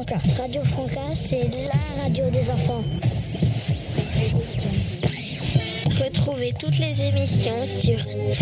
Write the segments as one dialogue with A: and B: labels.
A: Franca. Radio Franca, c'est la radio des enfants. Retrouvez toutes les émissions sur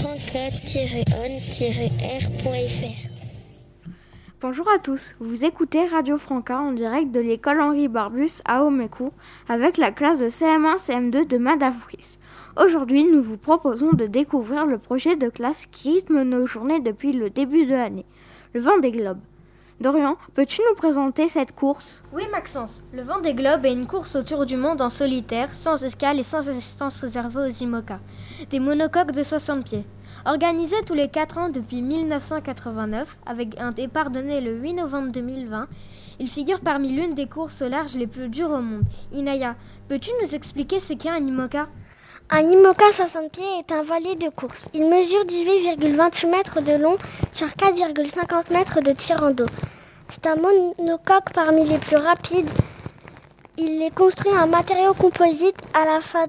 A: franca-on-r.fr.
B: Bonjour à tous, vous écoutez Radio Franca en direct de l'école Henri Barbus à Aumécourt avec la classe de CM1 CM2 de Madame Fris. Aujourd'hui, nous vous proposons de découvrir le projet de classe qui rythme nos journées depuis le début de l'année, le Vendée Globe. Dorian, peux-tu nous présenter cette course ?
C: Oui Maxence, le Vendée Globe est une course autour du monde en solitaire, sans escale et sans assistance réservée aux IMOCA, des monocoques de 60 pieds. Organisée tous les 4 ans depuis 1989, avec un départ donné le 8 novembre 2020, il figure parmi l'une des courses au large les plus dures au monde. Inaya, peux-tu nous expliquer ce qu'est un IMOCA ?
D: Un IMOCA 60 pieds est un voilier de course. Il mesure 18,28 mètres de long sur 4,50 mètres de tirant d'eau. C'est un monocoque parmi les plus rapides. Il est construit en matériaux composites à la fois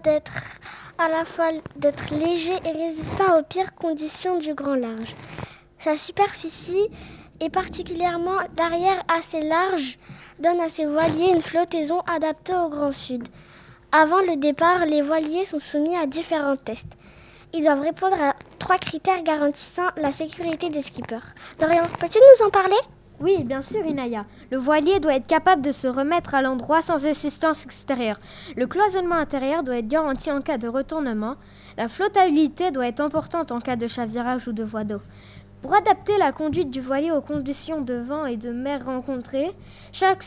D: d'être léger et résistant aux pires conditions du grand large. Sa superficie et particulièrement l'arrière assez large donne à ces voiliers une flottaison adaptée au grand sud. Avant le départ, les voiliers sont soumis à différents tests. Ils doivent répondre à 3 critères garantissant la sécurité des skippers. Dorian, peux-tu nous en parler ?
C: Oui, bien sûr Inaya. Le voilier doit être capable de se remettre à l'endroit sans assistance extérieure. Le cloisonnement intérieur doit être garanti en cas de retournement. La flottabilité doit être importante en cas de chavirage ou de voie d'eau. Pour adapter la conduite du voilier aux conditions de vent et de mer rencontrées, chaque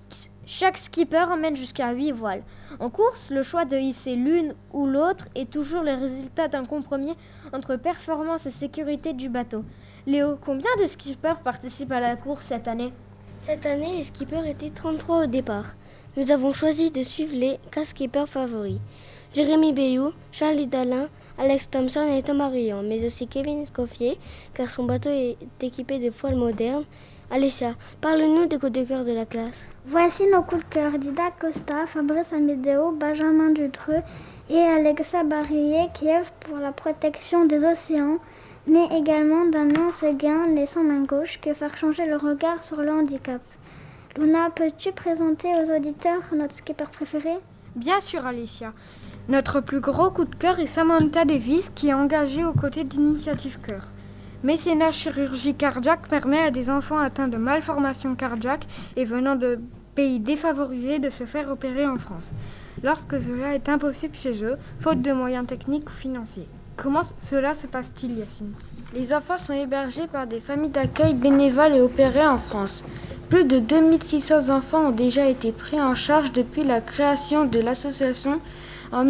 C: skipper emmène jusqu'à 8 voiles. En course, le choix de hisser l'une ou l'autre est toujours le résultat d'un compromis entre performance et sécurité du bateau. Léo, combien de skippers participent à la course cette année ?
D: Cette année, les skippers étaient 33 au départ. Nous avons choisi de suivre les 4 skippers favoris. Jérémy Bayou, Charlie Dalin, Alex Thompson et Thomas Riant, mais aussi Kevin Escoffier, car son bateau est équipé de voiles modernes. Alessia, parle-nous des coups de cœur de la classe.
E: Voici nos coups de cœur. Dida Costa, Fabrice Amedeo, Benjamin Dutreux et Alexa Barillet qui œuvrent pour la protection des océans, mais également d'un mince gain, les sans main gauche, que faire changer le regard sur le handicap. Luna, peux-tu présenter aux auditeurs notre skipper préféré ?
B: Bien sûr Alessia. Notre plus gros coup de cœur est Samantha Davis qui est engagée aux côtés d'Initiative Cœur. Mécénat chirurgie cardiaque permet à des enfants atteints de malformations cardiaques et venant de pays défavorisés de se faire opérer en France, lorsque cela est impossible chez eux, faute de moyens techniques ou financiers. Comment cela se passe-t-il, Yacine ?
F: Les enfants sont hébergés par des familles d'accueil bénévoles et opérés en France. Plus de 2600 enfants ont déjà été pris en charge depuis la création de l'association en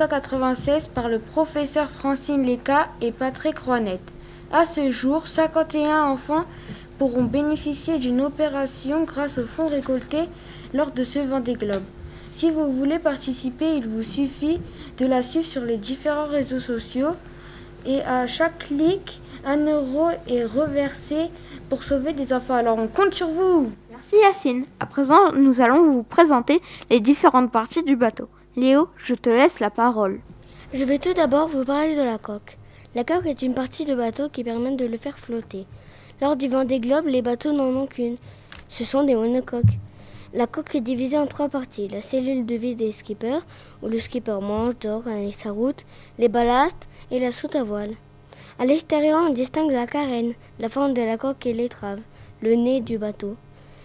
F: 1996 par le professeur Francine Leca et Patrick Rouanet. À ce jour, 51 enfants pourront bénéficier d'une opération grâce aux fonds récoltés lors de ce Vendée Globe. Si vous voulez participer, il vous suffit de la suivre sur les différents réseaux sociaux et à chaque clic, 1 euro est reversé pour sauver des enfants. Alors on compte sur vous.
B: Merci Yacine. À présent, nous allons vous présenter les différentes parties du bateau. Léo, je te laisse la parole.
D: Je vais tout d'abord vous parler de la coque. La coque est une partie du bateau qui permet de le faire flotter. Lors du Vendée Globe, les bateaux n'en ont qu'une. Ce sont des monocoques. La coque est divisée en 3 parties. La cellule de vie des skippers, où le skipper mange, dort, analyse sa route, les ballasts et la soute à voile. À l'extérieur, on distingue la carène, la forme de la coque et l'étrave, le nez du bateau.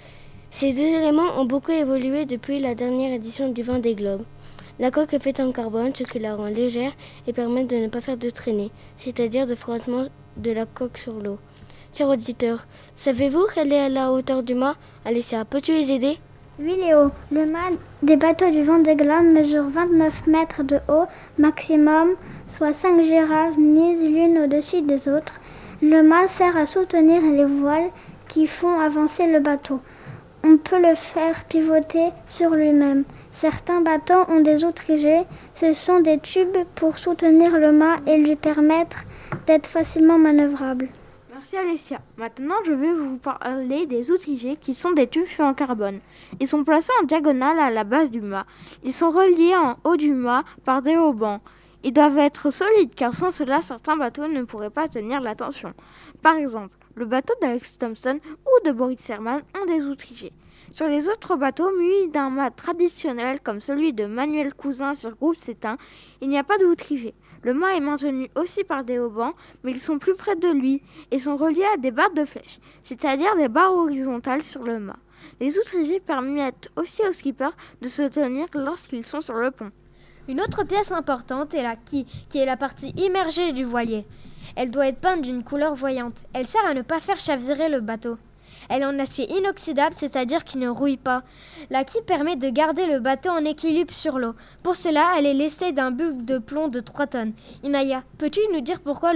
D: Ces 2 éléments ont beaucoup évolué depuis la dernière édition du Vendée Globe. La coque est faite en carbone, ce qui la rend légère et permet de ne pas faire de traînée, c'est-à-dire de frottement de la coque sur l'eau. Chers auditeurs, savez-vous quelle est la hauteur du mât ? Alessia, peux-tu les aider ?
E: Oui Léo, le mât des bateaux du Vendée Globe mesure 29 mètres de haut maximum, soit 5 girafes mises l'une au-dessus des autres. Le mât sert à soutenir les voiles qui font avancer le bateau. On peut le faire pivoter sur lui-même. Certains bateaux ont des outrigés, ce sont des tubes pour soutenir le mât et lui permettre d'être facilement manœuvrable.
B: Merci Alessia. Maintenant, je vais vous parler des outrigés qui sont des tubes faits en carbone. Ils sont placés en diagonale à la base du mât. Ils sont reliés en haut du mât par des haubans. Ils doivent être solides car sans cela, certains bateaux ne pourraient pas tenir la tension. Par exemple, le bateau d'Alex Thompson ou de Boris Herman ont des outrigés.
G: Sur les autres bateaux munis d'un mât traditionnel comme celui de Manuel Cousin sur Groupe Sétain, il n'y a pas de voûte rivée. Le mât est maintenu aussi par des haubans, mais ils sont plus près de lui et sont reliés à des barres de flèche, c'est-à-dire des barres horizontales sur le mât. Les voûtes rivées permettent aussi aux skippers de se tenir lorsqu'ils sont sur le pont.
C: Une autre pièce importante est la quille, qui est la partie immergée du voilier. Elle doit être peinte d'une couleur voyante. Elle sert à ne pas faire chavirer le bateau. Elle est en acier inoxydable, c'est-à-dire qu'il ne rouille pas. La quille permet de garder le bateau en équilibre sur l'eau. Pour cela, elle est lestée d'un bulbe de plomb de 3 tonnes. Inaya, peux-tu nous dire pourquoi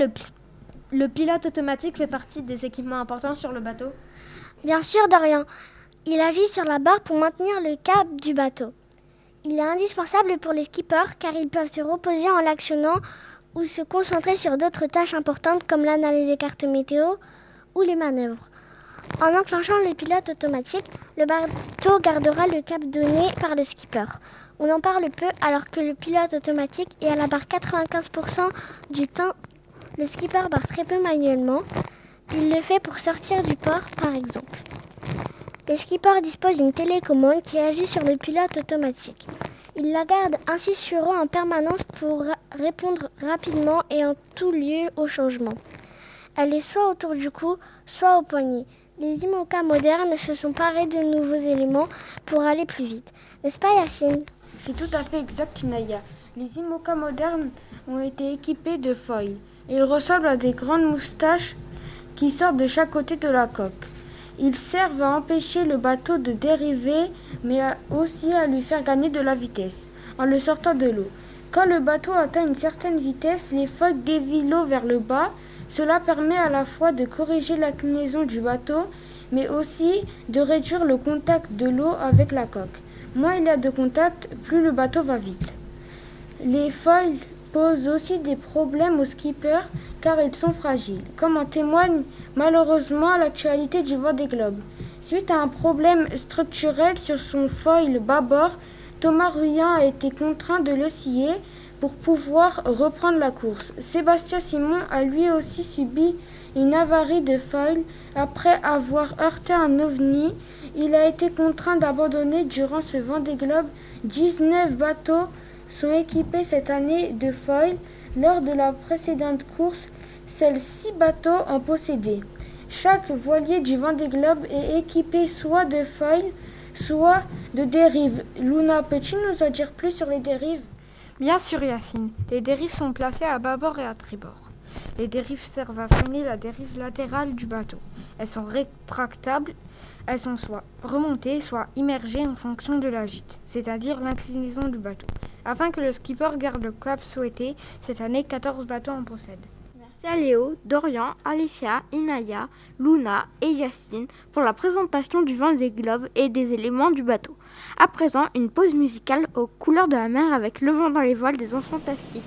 C: le pilote automatique fait partie des équipements importants sur le bateau ?
E: Bien sûr, Dorian. Il agit sur la barre pour maintenir le cap du bateau. Il est indispensable pour les skippers car ils peuvent se reposer en l'actionnant ou se concentrer sur d'autres tâches importantes comme l'analyse des cartes météo ou les manœuvres. En enclenchant le pilote automatique, le bateau gardera le cap donné par le skipper. On en parle peu alors que le pilote automatique est à la barre 95% du temps. Le skipper barre très peu manuellement. Il le fait pour sortir du port par exemple. Les skippers disposent d'une télécommande qui agit sur le pilote automatique. Ils la gardent ainsi sur eux en permanence pour répondre rapidement et en tout lieu au changement. Elle est soit autour du cou, soit au poignet. Les IMOCA modernes se sont parés de nouveaux éléments pour aller plus vite. N'est-ce pas, Yacine ?
F: C'est tout à fait exact, Inaya. Les IMOCA modernes ont été équipés de foils. Ils ressemblent à des grandes moustaches qui sortent de chaque côté de la coque. Ils servent à empêcher le bateau de dériver, mais aussi à lui faire gagner de la vitesse, en le sortant de l'eau. Quand le bateau atteint une certaine vitesse, les foils dévient l'eau vers le bas. Cela permet à la fois de corriger l'inclinaison du bateau, mais aussi de réduire le contact de l'eau avec la coque. Moins il y a de contact, plus le bateau va vite. Les foils posent aussi des problèmes aux skippers car ils sont fragiles, comme en témoigne malheureusement l'actualité du Vendée Globe. Suite à un problème structurel sur son foil bâbord, Thomas Ruyant a été contraint de le scier pour pouvoir reprendre la course. Sébastien Simon a lui aussi subi une avarie de foil après avoir heurté un ovni. Il a été contraint d'abandonner durant ce Vendée Globe. 19 bateaux sont équipés cette année de foils. Lors de la précédente course, seuls 6 bateaux en possédaient. Chaque voilier du Vendée Globe est équipé soit de foils, soit de dérives. Luna, peux-tu nous en dire plus sur les dérives ?
B: Bien sûr, Yacine. Les dérives sont placées à bâbord et à tribord. Les dérives servent à freiner la dérive latérale du bateau. Elles sont rétractables. Elles sont soit remontées, soit immergées en fonction de la gîte, c'est-à-dire l'inclinaison du bateau. Afin que le skipper garde le cap souhaité, cette année, 14 bateaux en possèdent.
G: Merci à Léo, Dorian, Alicia, Inaya, Luna et Yacine pour la présentation du Vendée Globe et des éléments du bateau. À présent, une pause musicale aux couleurs de la mer avec Le vent dans les voiles des Enfants Fantastiques.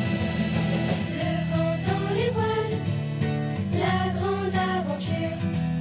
H: Le vent dans les voiles, la grande aventure.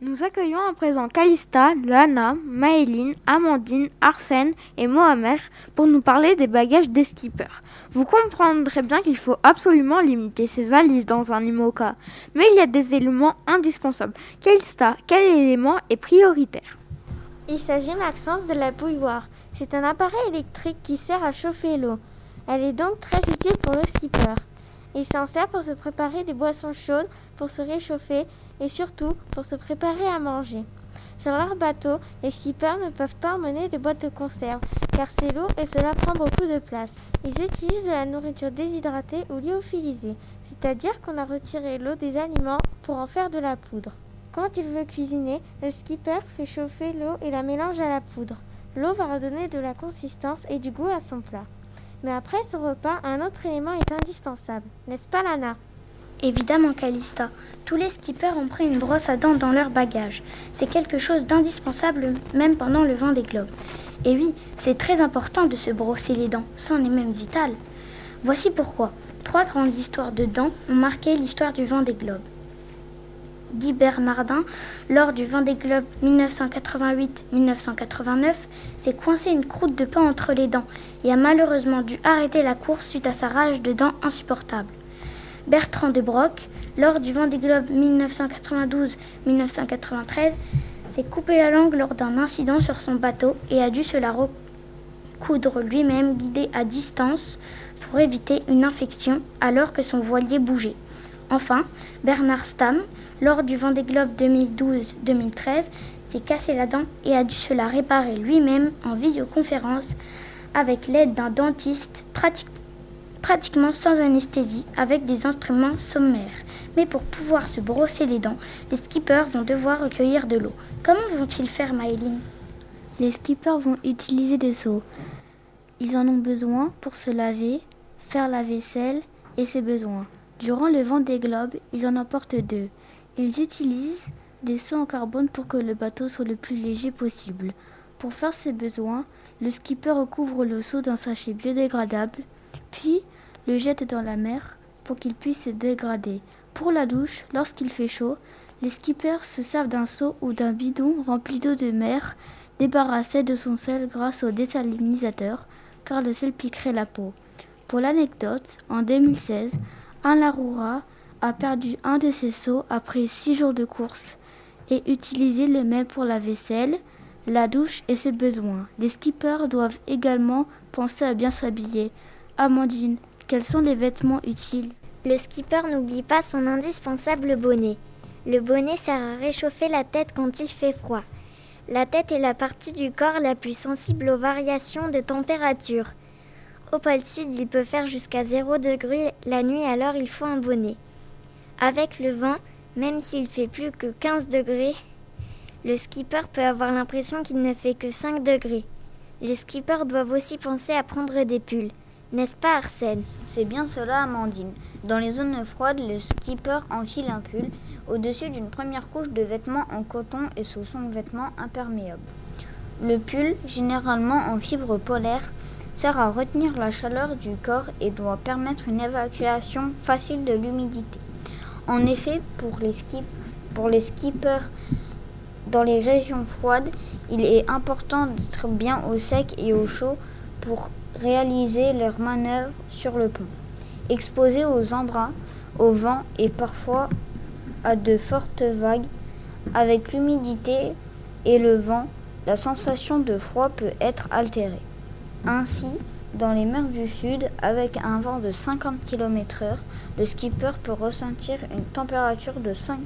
G: Nous accueillons à présent Calista, Lana, Maëline, Amandine, Arsène et Mohamed pour nous parler des bagages des skippers. Vous comprendrez bien qu'il faut absolument limiter ses valises dans un IMOCA, mais il y a des éléments indispensables. Calista, quel élément est prioritaire ?
C: Il s'agit, Maxence, de la bouilloire. C'est un appareil électrique qui sert à chauffer l'eau. Elle est donc très utile pour le skipper. Il s'en sert pour se préparer des boissons chaudes, pour se réchauffer et surtout pour se préparer à manger. Sur leur bateau, les skippers ne peuvent pas emmener de boîtes de conserve car c'est lourd et cela prend beaucoup de place. Ils utilisent de la nourriture déshydratée ou lyophilisée, c'est-à-dire qu'on a retiré l'eau des aliments pour en faire de la poudre. Quand il veut cuisiner, le skipper fait chauffer l'eau et la mélange à la poudre. L'eau va redonner de la consistance et du goût à son plat. Mais après ce repas, un autre élément est indispensable, n'est-ce pas Lana ?
H: Évidemment, Calista. Tous les skippers ont pris une brosse à dents dans leur bagage. C'est quelque chose d'indispensable même pendant le Vendée Globe. Et oui, c'est très important de se brosser les dents, c'en est même vital. Voici pourquoi. 3 grandes histoires de dents ont marqué l'histoire du Vendée Globe. Guy Bernardin, lors du Vendée Globe 1988-1989, s'est coincé une croûte de pain entre les dents et a malheureusement dû arrêter la course suite à sa rage de dents insupportable. Bertrand de Broc, lors du Vendée Globe 1992-1993, s'est coupé la langue lors d'un incident sur son bateau et a dû se la recoudre lui-même, guidé à distance pour éviter une infection alors que son voilier bougeait. Enfin, Bernard Stamm, lors du Vendée Globe 2012-2013, s'est cassé la dent et a dû se la réparer lui-même en visioconférence avec l'aide d'un dentiste pratiquement sans anesthésie avec des instruments sommaires. Mais pour pouvoir se brosser les dents, les skippers vont devoir recueillir de l'eau. Comment vont-ils faire, Maëline ?
D: Les skippers vont utiliser des seaux. Ils en ont besoin pour se laver, faire la vaisselle et ses besoins. Durant le Vendée Globe, ils en emportent 2. Ils utilisent des seaux en carbone pour que le bateau soit le plus léger possible. Pour faire ses besoins, le skipper recouvre le seau d'un sachet biodégradable, puis le jette dans la mer pour qu'il puisse se dégrader. Pour la douche, lorsqu'il fait chaud, les skippers se servent d'un seau ou d'un bidon rempli d'eau de mer, débarrassé de son sel grâce au désalinisateur, car le sel piquerait la peau. Pour l'anecdote, en 2016, Alain Laroura a perdu un de ses seaux après 6 jours de course et utilisé le même pour la vaisselle, la douche et ses besoins. Les skippers doivent également penser à bien s'habiller. Amandine, quels sont les vêtements utiles ?
E: Le skipper n'oublie pas son indispensable bonnet. Le bonnet sert à réchauffer la tête quand il fait froid. La tête est la partie du corps la plus sensible aux variations de température. Au pôle sud, il peut faire jusqu'à 0 degré la nuit, alors il faut un bonnet. Avec le vent, même s'il fait plus que 15 degrés, le skipper peut avoir l'impression qu'il ne fait que 5 degrés. Les skippers doivent aussi penser à prendre des pulls. N'est-ce pas, Arsène ?
I: C'est bien cela, Amandine. Dans les zones froides, le skipper enfile un pull au-dessus d'une première couche de vêtements en coton et sous son vêtement imperméable. Le pull, généralement en fibre polaire, sert à retenir la chaleur du corps et doit permettre une évacuation facile de l'humidité. En effet, pour les skippers dans les régions froides, il est important d'être bien au sec et au chaud pour réaliser leurs manœuvres sur le pont. Exposés aux embruns, au vent et parfois à de fortes vagues, avec l'humidité et le vent, la sensation de froid peut être altérée. Ainsi, dans les mers du Sud, avec un vent de 50 km/h, le skipper peut ressentir une température de 5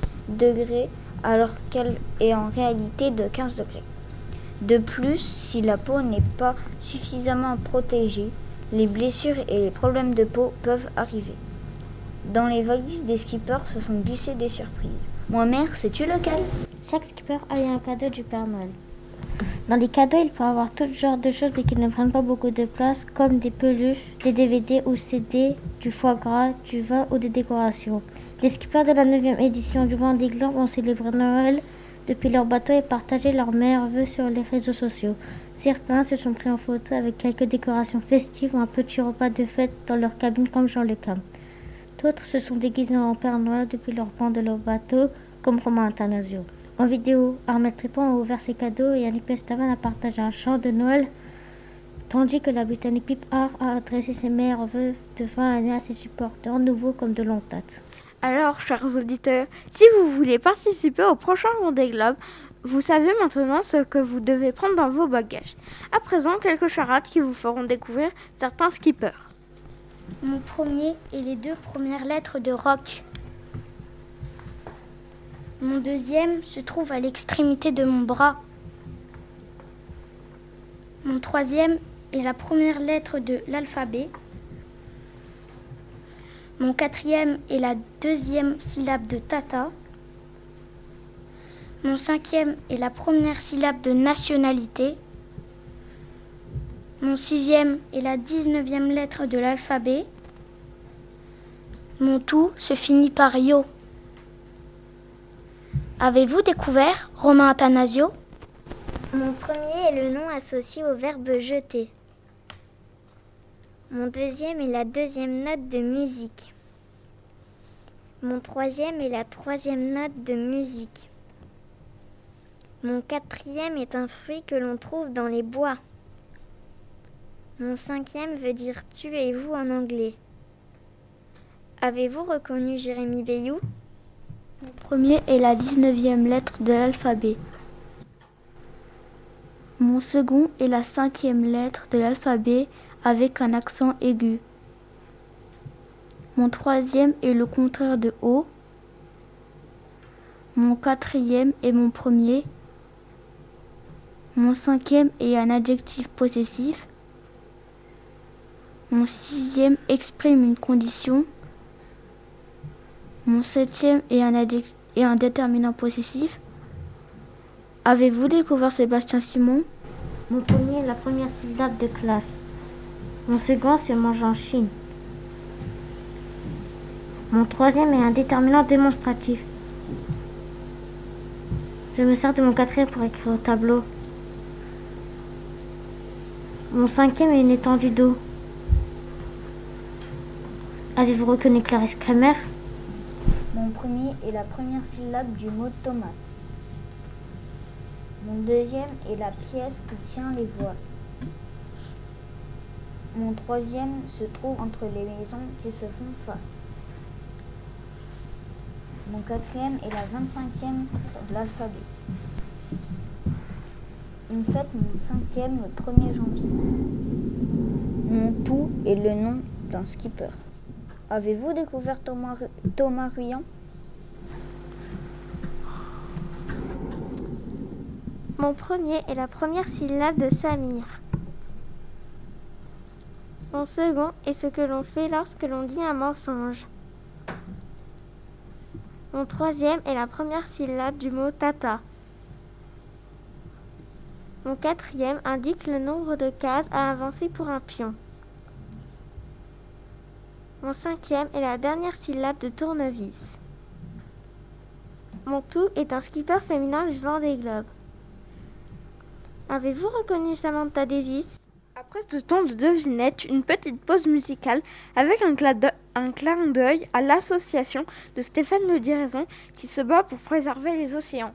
I: degrés alors qu'elle est en réalité de 15 degrés. De plus, si la peau n'est pas suffisamment protégée, les blessures et les problèmes de peau peuvent arriver. Dans les valises des skippers se sont glissées des surprises. Moi, mère, sais-tu lequel ?
J: Chaque skipper a eu un cadeau du Père Noël. Dans les cadeaux, il peut y avoir tout genre de choses mais qui ne prennent pas beaucoup de place, comme des peluches, des DVD ou CD, du foie gras, du vin ou des décorations. Les skippers de la 9e édition du Vendée Globe ont célébré Noël depuis leur bateau et partagé leurs meilleurs vœux sur les réseaux sociaux. Certains se sont pris en photo avec quelques décorations festives ou un petit repas de fête dans leur cabine comme Jean Le Cam. D'autres se sont déguisés en Père Noël depuis leur banc de leur bateau, comme Romain Athanasio. En vidéo, Armel Trépon a ouvert ses cadeaux et Annick Pestavan a partagé un chant de Noël, tandis que la Britannique Pip Art a adressé ses meilleurs vœux de fin d'année à ses supporters, nouveaux comme de longue date.
G: Alors, chers auditeurs, si vous voulez participer au prochain Vendée Globe, vous savez maintenant ce que vous devez prendre dans vos bagages. À présent, quelques charades qui vous feront découvrir certains skippers.
H: Mon premier et les 2 premières lettres de rock. Mon deuxième se trouve à l'extrémité de mon bras. Mon troisième est la première lettre de l'alphabet. Mon quatrième est la 2e syllabe de tata. Mon 5e est la première syllabe de nationalité. Mon 6e est la 19e lettre de l'alphabet. Mon tout se finit par yo. Avez-vous découvert Romain Athanasio?
A: Mon premier est le nom associé au verbe jeter. Mon deuxième est la 2e note de musique. Mon 3e est la 3e note de musique. Mon 4e est un fruit que l'on trouve dans les bois. Mon 5e veut dire tuez-vous en anglais. Avez-vous reconnu Jérémy Bayou?
H: Mon premier est la 19e lettre de l'alphabet. Mon second est la 5e lettre de l'alphabet avec un accent aigu. Mon 3e est le contraire de O. Mon 4e est mon premier. Mon 5e est un adjectif possessif. Mon 6e exprime une condition. Mon 7e est un déterminant possessif. Avez-vous découvert Sébastien Simon?
J: Mon premier est la première syllabe de classe. Mon second, c'est mange en Chine. Mon 3e est un déterminant démonstratif. Je me sers de mon 4e pour écrire au tableau. Mon 5e est une étendue d'eau. Avez-vous reconnu Clarisse Kramer?
I: Mon premier est la première syllabe du mot tomate. Mon deuxième est la pièce qui tient les voiles. Mon 3e se trouve entre les maisons qui se font face. Mon 4e est la 25e de l'alphabet. Une fête mon 5e le 1er janvier. Mon tout est le nom d'un skipper. Avez-vous découvert Thomas Ruyant?
C: Mon premier est la première syllabe de Samir. Mon second est ce que l'on fait lorsque l'on dit un mensonge. Mon 3e est la première syllabe du mot tata. Mon 4e indique le nombre de cases à avancer pour un pion. Mon 5e est la dernière syllabe de tournevis. Mon tout est un skipper féminin du Vendée Globe. Avez-vous reconnu Samantha Davis?
G: Après ce temps de devinette, une petite pause musicale avec un clin d'œil à l'association de Stéphane Le Diraison qui se bat pour préserver les océans.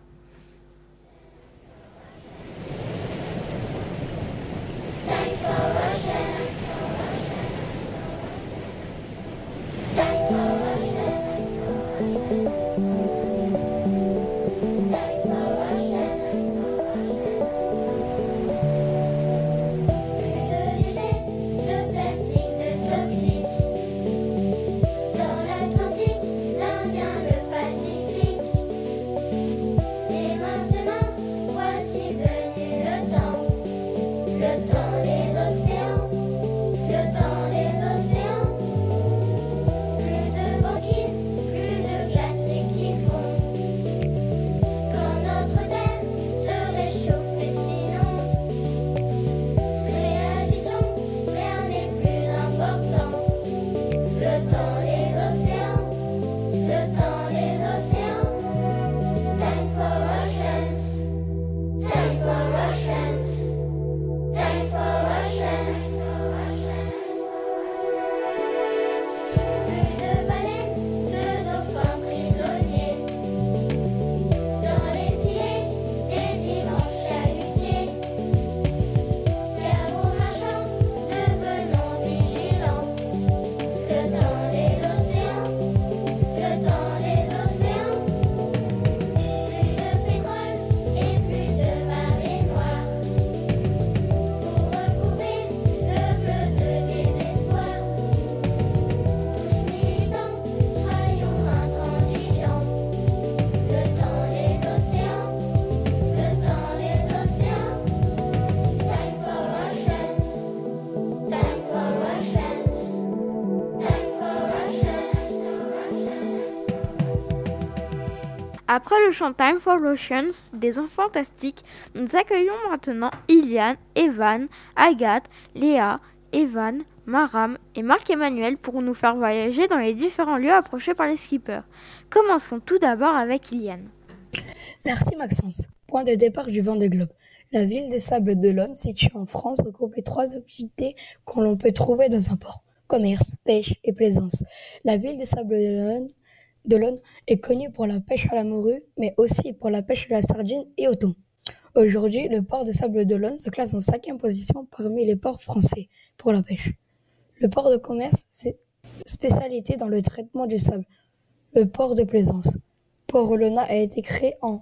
G: Après le chant Time for Oceans des Enfants Fantastiques, nous accueillons maintenant Iliane, Evan, Agathe, Léa, Evan, Maram et Marc-Emmanuel pour nous faire voyager dans les différents lieux approchés par les skippers. Commençons tout d'abord avec Iliane.
K: Merci Maxence. Point de départ du Vendée Globe. La ville des Sables d'Olonne, située en France, regroupe les 3 activités que l'on peut trouver dans un port: commerce, pêche et plaisance. La ville des Sables d'Olonne est connue pour la pêche à la morue, mais aussi pour la pêche à la sardine et au thon. Aujourd'hui, le port des Sables d'Olonne se classe en 5e position parmi les ports français pour la pêche. Le port de commerce, c'est spécialité dans le traitement du sable. Le port de plaisance. Port Olona a été créé en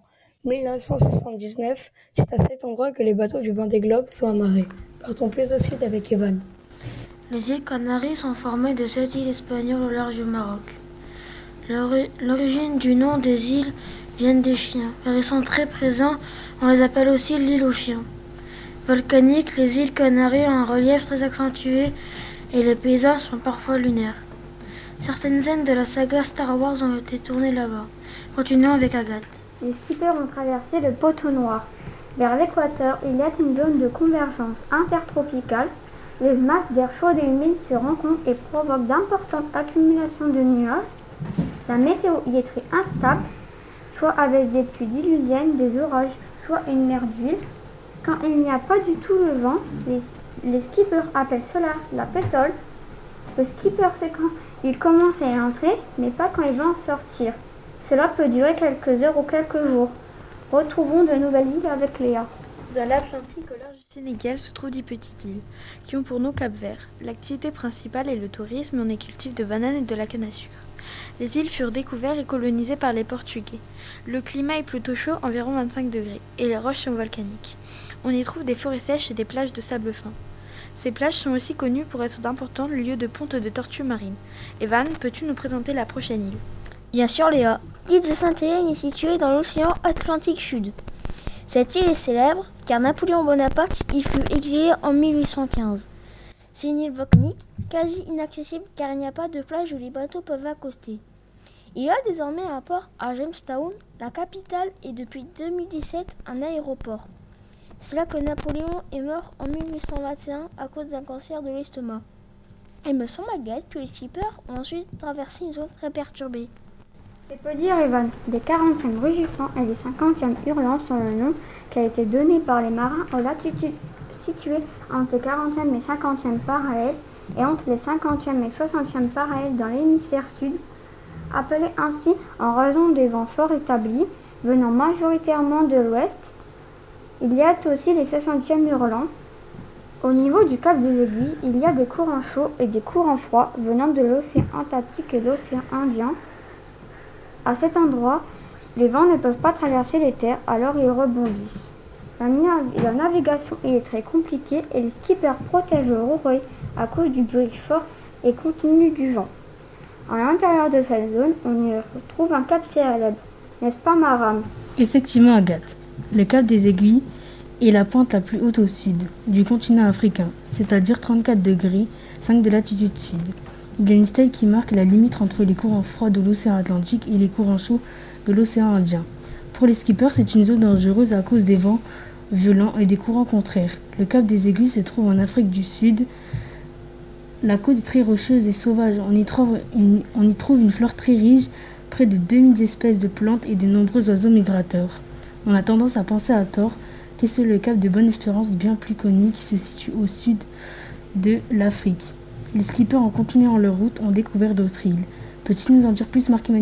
K: 1979. C'est à cet endroit que les bateaux du Vendée Globe sont amarrés. Partons plus au sud avec Evan.
L: Les îles Canaries sont formées de 7 îles espagnoles au large du Maroc. L'origine du nom des îles vient des chiens, car ils sont très présents. On les appelle aussi l'île aux chiens. Volcaniques, les îles Canaries ont un relief très accentué et les paysages sont parfois lunaires. Certaines scènes de la saga Star Wars ont été tournées là-bas. Continuons avec Agathe.
E: Les skippers ont traversé le poteau noir. Vers l'équateur, il y a une zone de convergence intertropicale. Les masses d'air chaud et humide se rencontrent et provoquent d'importantes accumulations de nuages. La météo y est très instable, soit avec des pluies diluviennes, des orages, soit une mer d'huile. Quand il n'y a pas du tout le vent, les skippers appellent cela la pétole. Le skipper sait quand il commence à y entrer, mais pas quand il va en sortir. Cela peut durer quelques heures ou quelques jours. Retrouvons de nouvelles îles avec Léa.
L: Dans l'Atlantique, au large du Sénégal, se trouvent 10 petites îles, qui ont pour nom Cap-Vert. L'activité principale est le tourisme, et on y cultive de bananes et de la canne à sucre. Les îles furent découvertes et colonisées par les Portugais. Le climat est plutôt chaud, environ 25 degrés, et les roches sont volcaniques. On y trouve des forêts sèches et des plages de sable fin. Ces plages sont aussi connues pour être d'importants lieux de ponte de tortues marines. Evan, peux-tu nous présenter la prochaine île ?
H: Bien sûr, Léa. L'île de Sainte-Hélène est située dans l'océan Atlantique Sud. Cette île est célèbre car Napoléon Bonaparte y fut exilé en 1815. C'est une île volcanique, quasi inaccessible car il n'y a pas de plage où les bateaux peuvent accoster. Il y a désormais un port à Jamestown, la capitale, et depuis 2017 un aéroport. C'est là que Napoléon est mort en 1821 à cause d'un cancer de l'estomac. Il me semble, Agathe, que les skippers ont ensuite traversé une zone très perturbée.
E: C'est peu dire, Evan. Des 40e rugissants et des 50e hurlants sont le nom qui a été donné par les marins aux latitudes situées entre les 40e et 50e parallèles et entre les 50e et 60e parallèles dans l'hémisphère sud, appelés ainsi en raison des vents forts établis venant majoritairement de l'ouest. Il y a aussi les 60e hurlants. Au niveau du cap des Aiguilles, il y a des courants chauds et des courants froids venant de l'océan Atlantique et de l'océan Indien. À cet endroit, les vents ne peuvent pas traverser les terres, alors ils rebondissent. La navigation y est très compliquée et les skippers protègent le rouet à cause du bruit fort et continu du vent. À l'intérieur de cette zone, on y retrouve un cap célèbre, n'est-ce pas Maram ?
M: Effectivement, Agathe. Le cap des Aiguilles est la pointe la plus haute au sud du continent africain, c'est-à-dire 34 degrés 5 de latitude sud. Il y a une stèle qui marque la limite entre les courants froids de l'océan Atlantique et les courants chauds de l'océan Indien. Pour les skippers, c'est une zone dangereuse à cause des vents violents et des courants contraires. Le cap des Aiguilles se trouve en Afrique du Sud. La côte est très rocheuse et sauvage. On y trouve une flore très riche, près de 2000 espèces de plantes et de nombreux oiseaux migrateurs. On a tendance à penser à tort que c'est le cap de Bonne-Espérance, bien plus connu, qui se situe au sud de l'Afrique. Les skippers, en continuant leur route, ont découvert d'autres îles. Peux-tu nous en dire plus, Marc-Emmanuel ?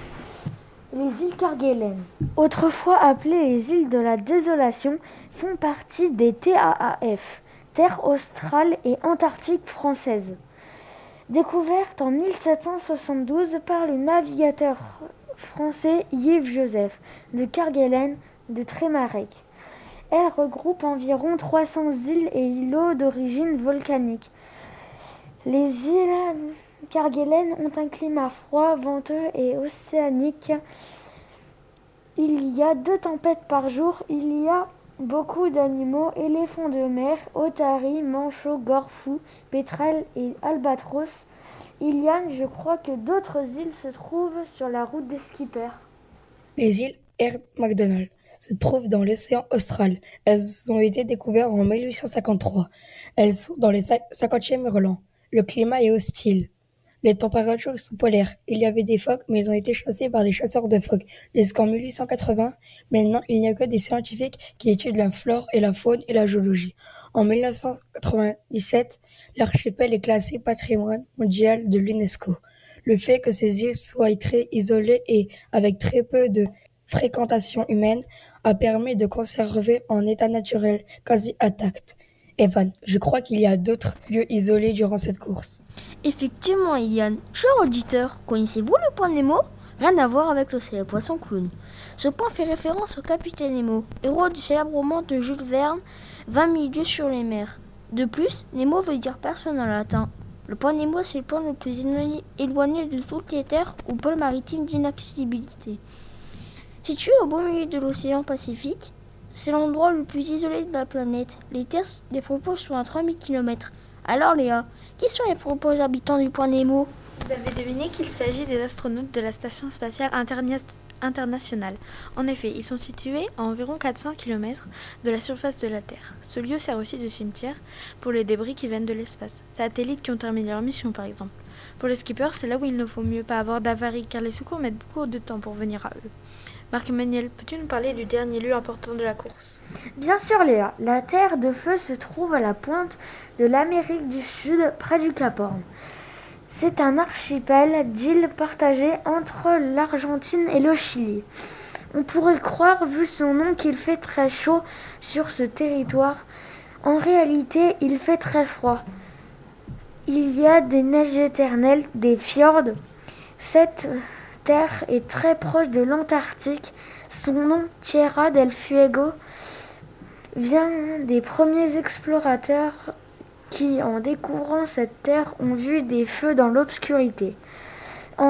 B: Les îles Kerguelen, autrefois appelées les îles de la Désolation, font partie des TAAF, Terres australes et antarctiques françaises. Découvertes en 1772 par le navigateur français Yves Joseph de Kerguelen de Trémarec. Elles regroupent environ 300 îles et îlots d'origine volcanique. Les îles Kerguelen ont un climat froid, venteux et océanique. Il y a 2 tempêtes par jour. Il y a beaucoup d'animaux, éléphants de mer, otaries, manchots, gorfous, pétrels et albatros. Iliane, je crois que d'autres îles se trouvent sur la route des skippers.
K: Les îles Erd McDonald se trouvent dans l'océan Austral. Elles ont été découvertes en 1853. Elles sont dans le 50e hurlant. Le climat est hostile. Les températures sont polaires. Il y avait des phoques, mais ils ont été chassés par des chasseurs de phoques jusqu'en 1880. Maintenant, il n'y a que des scientifiques qui étudient la flore et la faune et la géologie. En 1997, l'archipel est classé patrimoine mondial de l'UNESCO. Le fait que ces îles soient très isolées et avec très peu de fréquentation humaine a permis de conserver en état naturel quasi intact. Evan, je crois qu'il y a d'autres lieux isolés durant cette course.
N: Effectivement, Eliane. Cher auditeur, connaissez-vous le point Nemo ? Rien à voir avec le célèbre poisson clown. Ce point fait référence au capitaine Nemo, héros du célèbre roman de Jules Verne, 20 000 lieues sur les mers. De plus, Nemo veut dire personne en latin. Le point Nemo, c'est le point le plus éloigné de toutes les terres ou pôle maritime d'inaccessibilité. Situé au beau milieu de l'océan Pacifique, c'est l'endroit le plus isolé de la planète. Les propos sont à 3000 km. Alors Léa, qui sont les propos habitants du point Nemo ?
L: Vous avez deviné qu'il s'agit des astronautes de la Station spatiale internationale. En effet, ils sont situés à environ 400 km de la surface de la Terre. Ce lieu sert aussi de cimetière pour les débris qui viennent de l'espace. Satellites qui ont terminé leur mission par exemple. Pour les skippers, c'est là où il ne faut mieux pas avoir d'avarie car les secours mettent beaucoup de temps pour venir à eux. Marc-Emmanuel, peux-tu nous parler du dernier lieu important de la course ?
G: Bien sûr Léa, la Terre de Feu se trouve à la pointe de l'Amérique du Sud, près du Cap Horn. C'est un archipel d'îles partagées entre l'Argentine et le Chili. On pourrait croire, vu son nom, qu'il fait très chaud sur ce territoire. En réalité, il fait très froid. Il y a des neiges éternelles, des fjords. Cette terre est très proche de l'Antarctique. Son nom, Tierra del Fuego, vient des premiers explorateurs qui, en découvrant cette terre, ont vu des feux dans l'obscurité. En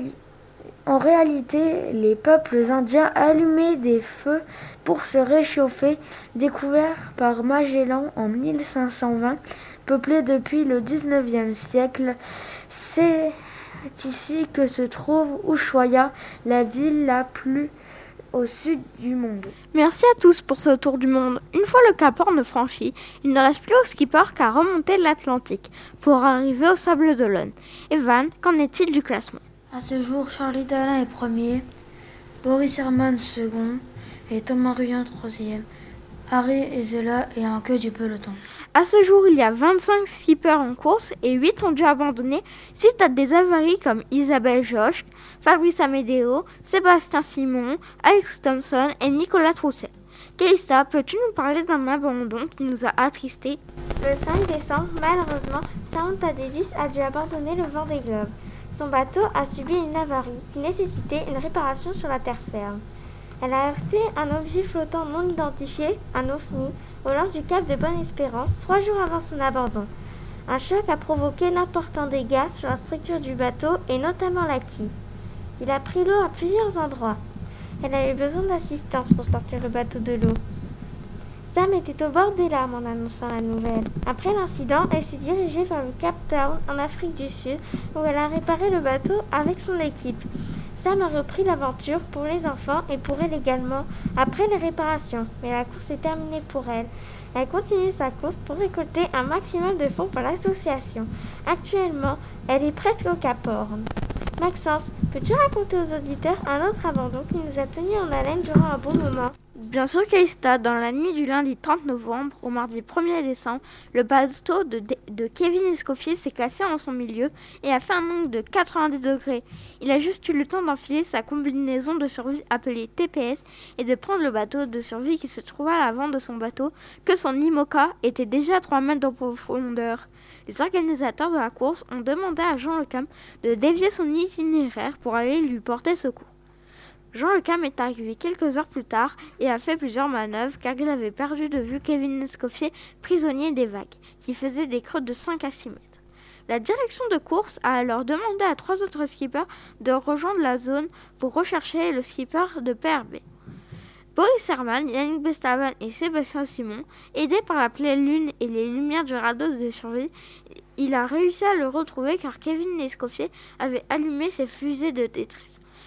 G: réalité, les peuples indiens allumaient des feux pour se réchauffer, découvert par Magellan en 1520, peuplé depuis le 19e siècle. C'est ici que se trouve Ushuaia, la ville la plus au sud du monde. Merci à tous pour ce tour du monde. Une fois le Cap Horn franchi, il ne reste plus aux skippers qu'à remonter l'Atlantique pour arriver au Sable d'Olonne. Evan, qu'en est-il du classement ?
B: À ce jour, Charlie Dalin est premier, Boris Herman second et Thomas Ruyant troisième. Harry Ezela est en queue du peloton.
G: À ce jour, il y a 25 skippers en course et 8 ont dû abandonner suite à des avaries comme Isabelle Josch, Fabrice Amedeo, Sébastien Simon, Alex Thompson et Nicolas Trousset. Kélista, peux-tu nous parler d'un abandon qui nous a attristés ?
O: Le 5 décembre, malheureusement, Samantha Davis a dû abandonner le Vendée Globe. Son bateau a subi une avarie qui nécessitait une réparation sur la terre ferme. Elle a heurté un objet flottant non identifié, un OVNI, au large du cap de Bonne-Espérance, 3 jours avant son abandon. Un choc a provoqué d'importants dégâts sur la structure du bateau et notamment la quille. Il a pris l'eau à plusieurs endroits. Elle a eu besoin d'assistance pour sortir le bateau de l'eau. Sam était au bord des larmes en annonçant la nouvelle. Après l'incident, elle s'est dirigée vers le Cap Town en Afrique du Sud où elle a réparé le bateau avec son équipe. Sam a repris l'aventure pour les enfants et pour elle également après les réparations. Mais la course est terminée pour elle. Elle continue sa course pour récolter un maximum de fonds pour l'association. Actuellement, elle est presque au Cap Horn. Maxence, peux-tu raconter aux auditeurs un autre abandon qui nous a tenus en haleine durant un bon moment ?
G: Bien sûr, Kélista, dans la nuit du lundi 30 novembre au mardi 1er décembre, le bateau de Kevin Escoffier s'est cassé en son milieu et a fait un angle de 90 degrés. Il a juste eu le temps d'enfiler sa combinaison de survie appelée TPS et de prendre le bateau de survie qui se trouvait à l'avant de son bateau, que son IMOCA était déjà à 3 mètres de profondeur. Les organisateurs de la course ont demandé à Jean Lecam de dévier son itinéraire pour aller lui porter secours. Jean Lecam est arrivé quelques heures plus tard et a fait plusieurs manœuvres car il avait perdu de vue Kevin Escoffier, prisonnier des vagues, qui faisait des creux de 5 à 6 mètres. La direction de course a alors demandé à 3 autres skippers de rejoindre la zone pour rechercher le skipper de PRB. Boris Herman, Yannick Bestavan et Sébastien Simon, aidés par la pleine lune et les lumières du radeau de survie, il a réussi à le retrouver car Kevin Escoffier avait allumé ses fusées de détresse.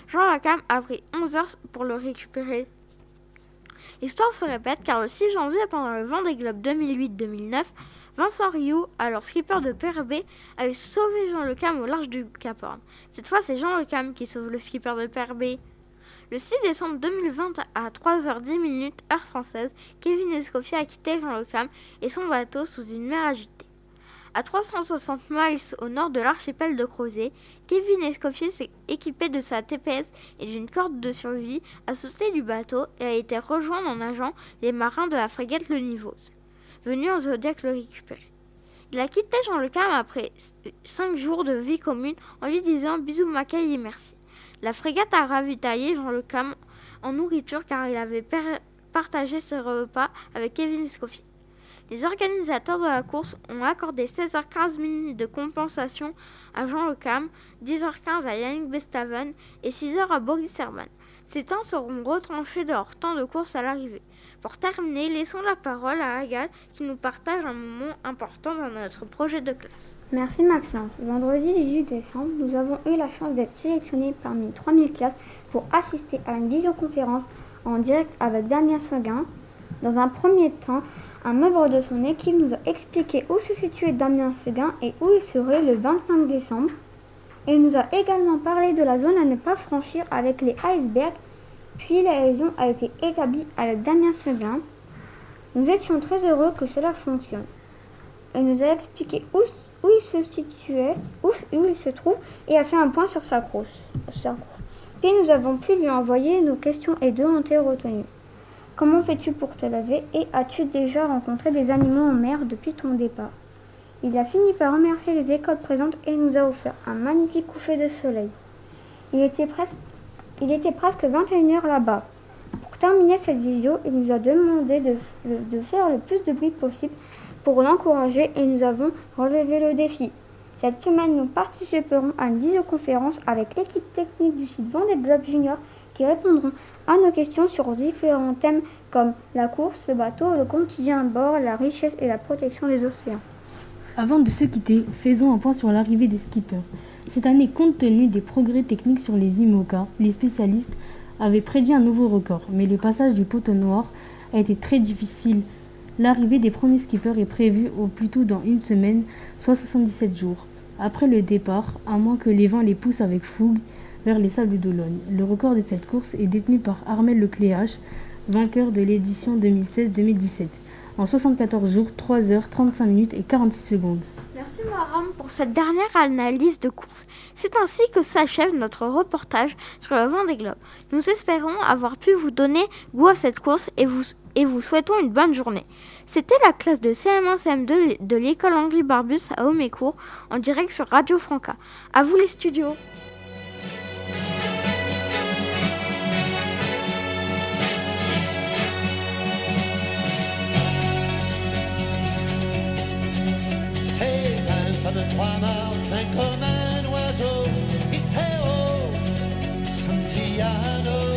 G: Jean Le a pris 11 heures pour le récupérer. L'histoire se répète car le 6 janvier, pendant le Vendée Globe 2008-2009, Vincent Rioux, alors skipper de PRB, avait sauvé Jean Le Cam au large du Cap Horn. Cette fois, c'est Jean Le Cam qui sauve le skipper de PRB. Le 6 décembre 2020, à 3h10 heure française, Kevin Escoffier a quitté Jean Le Cam et son bateau sous une mer agitée. À 360 miles au nord de l'archipel de Crozet, Kevin Escoffier s'est équipé de sa TPS et d'une corde de survie, a sauté du bateau et a été rejoint en nageant les marins de la frégate Le Nivose, venus en Zodiac le récupérer. Il a quitté Jean Le Cam après 5 jours de vie commune en lui disant « bisous Mackay et merci ». La frégate a ravitaillé Jean Le Cam en nourriture car il avait partagé ce repas avec Kevin Escoffier. Les organisateurs de la course ont accordé 16h15 de compensation à Jean Le Cam, 10h15 à Yannick Bestaven et 6h à Boris Herman. Ces temps seront retranchés de leur temps de course à l'arrivée. Pour terminer, laissons la parole à Agathe qui nous partage un moment important dans notre projet de classe.
O: Merci Maxence. Vendredi 18 décembre, nous avons eu la chance d'être sélectionnés parmi 3000 classes pour assister à une visioconférence en direct avec Damien Seguin. Dans un premier temps, un membre de son équipe nous a expliqué où se situait Damien Seguin et où il serait le 25 décembre. Il nous a également parlé de la zone à ne pas franchir avec les icebergs, puis la liaison a été établie avec Damien Seguin. Nous étions très heureux que cela fonctionne. Il nous a expliqué où il se situait, où il se trouve et a fait un point sur sa course. Puis nous avons pu lui envoyer nos questions et deux ont été retenues. Comment fais-tu pour te laver et as-tu déjà rencontré des animaux en mer depuis ton départ? Il a fini par remercier les écoles présentes et nous a offert un magnifique coucher de soleil. Il était presque 21h là-bas. Pour terminer cette visio, il nous a demandé de faire le plus de bruit possible pour l'encourager et nous avons relevé le défi. Cette semaine, nous participerons à une visioconférence avec l'équipe technique du site Vendée Globe Junior qui répondront à nos questions sur différents thèmes comme la course, le bateau, le quotidien à bord, la richesse et la protection des océans.
M: Avant de se quitter, faisons un point sur l'arrivée des skippers. Cette année, compte tenu des progrès techniques sur les IMOCA, les spécialistes avaient prédit un nouveau record, mais le passage du poteau noir a été très difficile. L'arrivée des premiers skippers est prévue au plus tôt dans une semaine, soit 77 jours. Après le départ, à moins que les vents les poussent avec fougue vers les Sables d'Olonne. Le record de cette course est détenu par Armel Lecléache, vainqueur de l'édition 2016-2017. En 74 jours, 3 heures, 35 minutes et 46 secondes.
G: Merci Maram pour cette dernière analyse de course. C'est ainsi que s'achève notre reportage sur le Vendée Globe. Nous espérons avoir pu vous donner goût à cette course et vous souhaitons une bonne journée. C'était la classe de CM1-CM2 de l'école Henri Barbus à Homécourt en direct sur Radio Franca. À vous les studios.
P: Le 3 mars, fin comme un oiseau, Iseo, Santiano,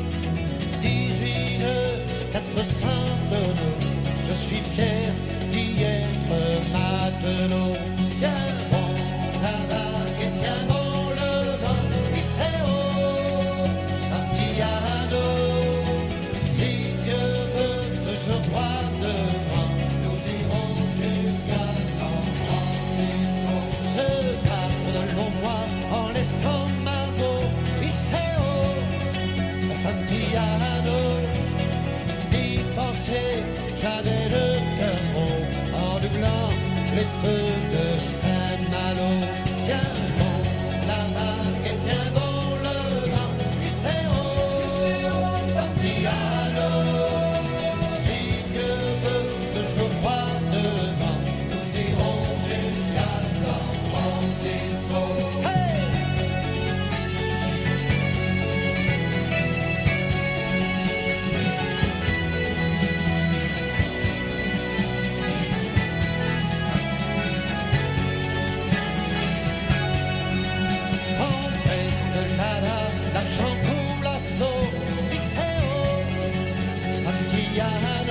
P: 18 400 tonneaux. Je suis fier d'y être matelot. Tiens bon la vague et tiens bon le vent, Iseo, Santiano. Si Dieu veut que je croie devant, nous irons jusqu'à San Francisco. Je pars de long mois en laissant Margot, Iseo, Santiano. D'y penser, j'avais le cœur rond en doublant les feux de Saint-Malo. Tiens bon la vague et tiens bon le vent, Iseo, Santiano. Si Dieu veut que je croie devant, nous irons jusqu'à San Francisco. Hey! On paie de l'argent coule à flot, Iseo, Santiano.